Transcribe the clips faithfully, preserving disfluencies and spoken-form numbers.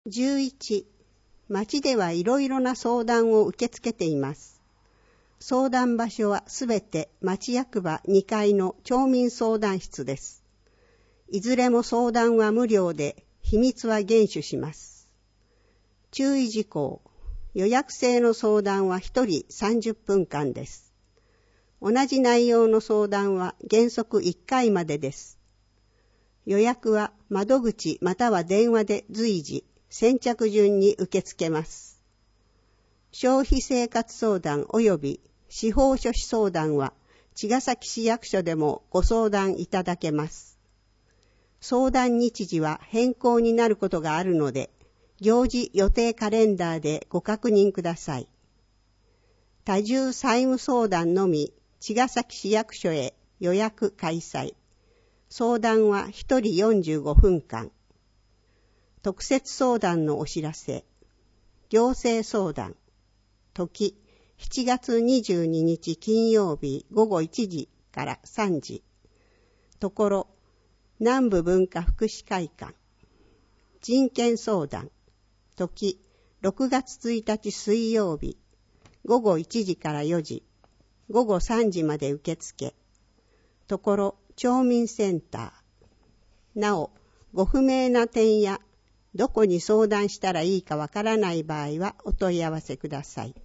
じゅういち、町ではいろいろな相談を受け付けています。相談場所はすべて町役場にかいの町民相談室です。いずれも相談は無料で、秘密は厳守します。注意事項、予約制の相談はひとりさんじゅっぷんかんです。同じ内容の相談は原則いっかいまでです。予約は窓口または電話で随時、先着順に受け付けます。消費生活相談及び司法書士相談は茅ヶ崎市役所でもご相談いただけます。相談日時は変更になることがあるので、行事予定カレンダーでご確認ください。多重債務相談のみ茅ヶ崎市役所へ予約開催。相談はひとりよんじゅうごふんかん。特設相談のお知らせ。行政相談。時、しちがつにじゅうににち金曜日ごごいちじからさんじ。ところ、南部文化福祉会館。人権相談。時、ろくがつついたち水曜日ごごいちじからよじ、ごごさんじまで受付。ところ、町民センター。なお、ご不明な点やどこに相談したらいいかわからない場合はお問い合わせください。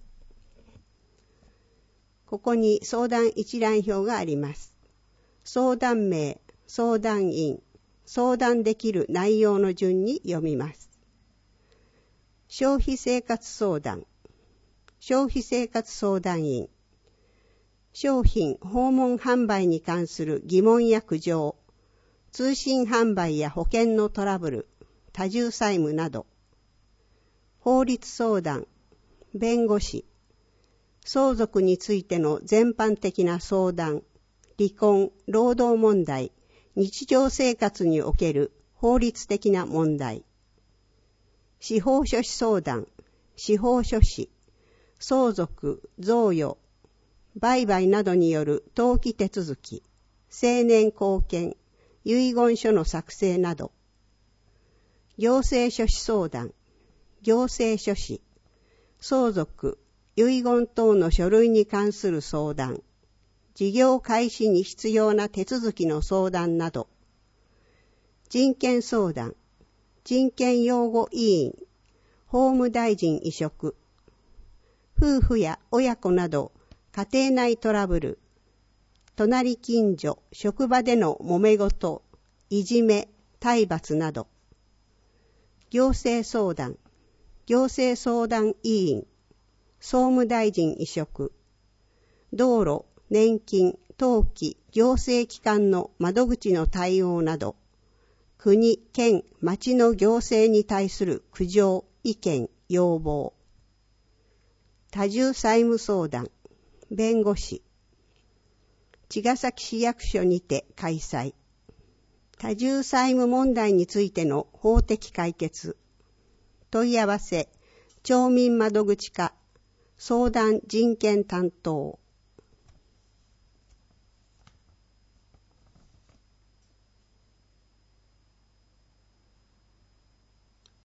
ここに相談一覧表があります。相談名、相談員、相談できる内容の順に読みます。消費生活相談、消費生活相談員、商品訪問販売に関する疑問や苦情、通信販売や保険のトラブル、多重債務など、法律相談、弁護士、相続についての全般的な相談、離婚、労働問題、日常生活における法律的な問題、司法書士相談、司法書士、相続、贈与、売買などによる登記手続き、成年後見、遺言書の作成など、行政書士相談、行政書士、相続、遺言等の書類に関する相談、事業開始に必要な手続きの相談など、人権相談、人権擁護委員、法務大臣委嘱、夫婦や親子など家庭内トラブル、隣近所、職場での揉め事、いじめ、体罰など、行政相談、行政相談委員、総務大臣委嘱、道路、年金、登記、行政機関の窓口の対応など、国、県、町の行政に対する苦情、意見、要望、多重債務相談、弁護士、茅ヶ崎市役所にて開催。多重債務問題についての法的解決。問い合わせ、町民窓口課、相談人権担当。